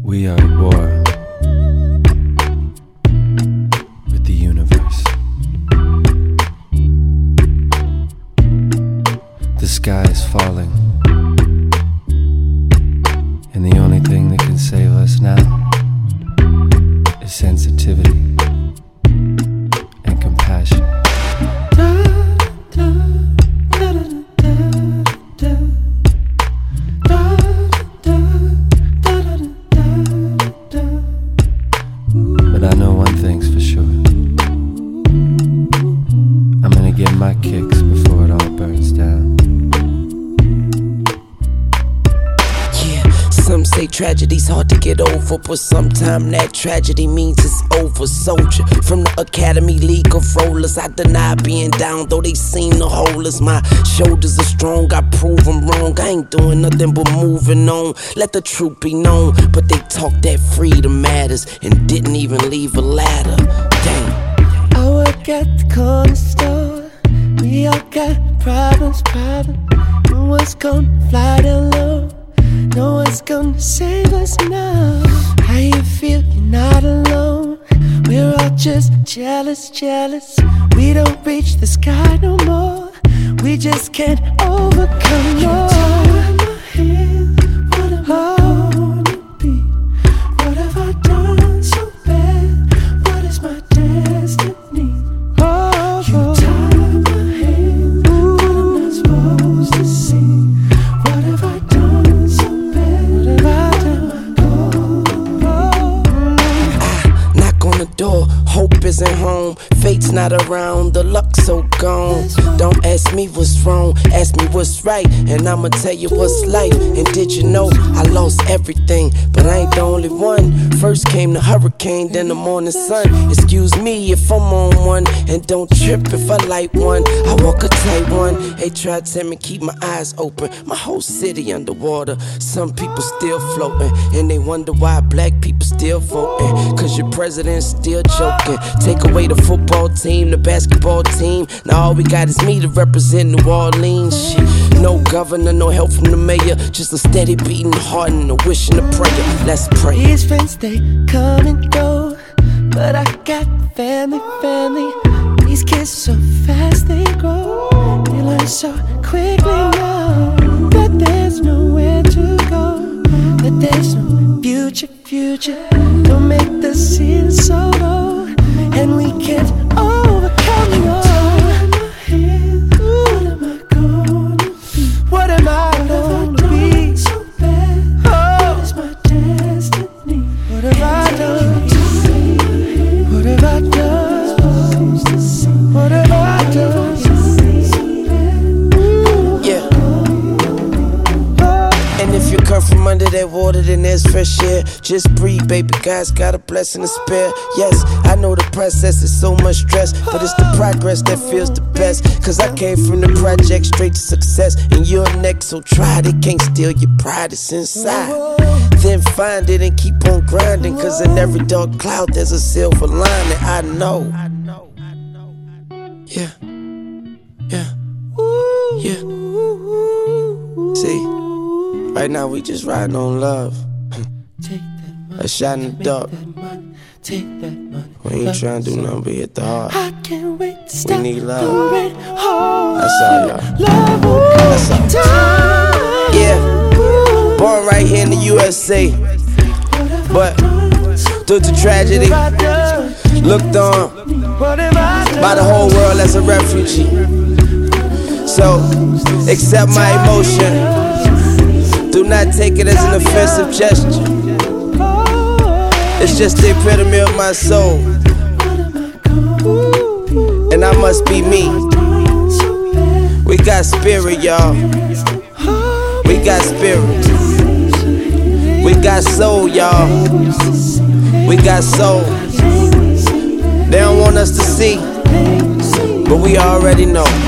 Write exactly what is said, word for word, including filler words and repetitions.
We are at war with the universe. The sky is falling, and the only thing that can save us now is sensitivity and compassion. But I know one thing's for sure. I'm gonna get my kicks before it all burns down. Yeah, some say tragedy's hard to get over, but sometimes that tragedy means it's over. Soldier from the Academy League of Rollers, I deny being down, though they seem to hold us. My shoulders are strong, I prove them wrong. I ain't doing nothing but moving on. Let the truth be known, but they talk that freedom matters and didn't even leave a ladder. Damn. I work at the corner store. We all got problems, problems. No one's gonna fly down low. No one's gonna save us now. How you feel? You're not alone. We're all just jealous, jealous. We don't reach the sky no more. We just can't overcome more. What am I gonna be? What have I done so bad? What is my destiny? Oh, you tie my hands, but I'm not supposed to see. What have I done so bad? What have I done? I knock on the door, hope isn't home. Fate's not around, the luck's so gone. Don't ask me what's wrong, ask me what's right, and I'ma tell you what's life. And did you know I lost everything, but I ain't the only one. First came the hurricane, then the morning sun. Excuse me if I'm on one, and don't trip if I light one. I walk a tight one, they try to tell me keep my eyes open. My whole city underwater, some people still floating, and they wonder why black people still voting. Cause your president's still joking. Take away the football team, the basketball team, now all we got is me to represent New Orleans. Shit, no governor, no help from the mayor, just a steady beating heart and a wish and a prayer. Let's pray. These friends, they come and go, but I got family, family. These kids so fast they grow. They learn so quickly now that there's nowhere to go, that there's no future, future. Don't make the ceiling so low, and we can't overcome no. What am I gonna be? What am I gonna be? So bad. Oh, what is my destiny? What have I done? What have I done? What have I done? Yeah. And if you come from under that water, then there's fresh air. Just breathe, baby, God's got a blessing to spare. Yes, I know the process is so much stress, but it's the progress that feels the best. Cause I came from the project straight to success, and you're next, so try it, can't steal your pride, it's inside. Then find it and keep on grinding, cause in every dark cloud there's a silver lining. I know. Yeah. Yeah. Yeah. See, right now we just riding on love. A shot in the dark. We ain't trying to do nothing but hit the heart. I can't wait to stop. We need love. That's all, y'all. That's all. Yeah. Born right here in the U S A, but due to tragedy, looked on by the whole world as a refugee. So, accept my emotion. Do not take it as an offensive gesture. It's just the epitome of my soul, and I must be me. We got spirit, y'all. We got spirit. We got soul, y'all. We got soul. They don't want us to see, but we already know.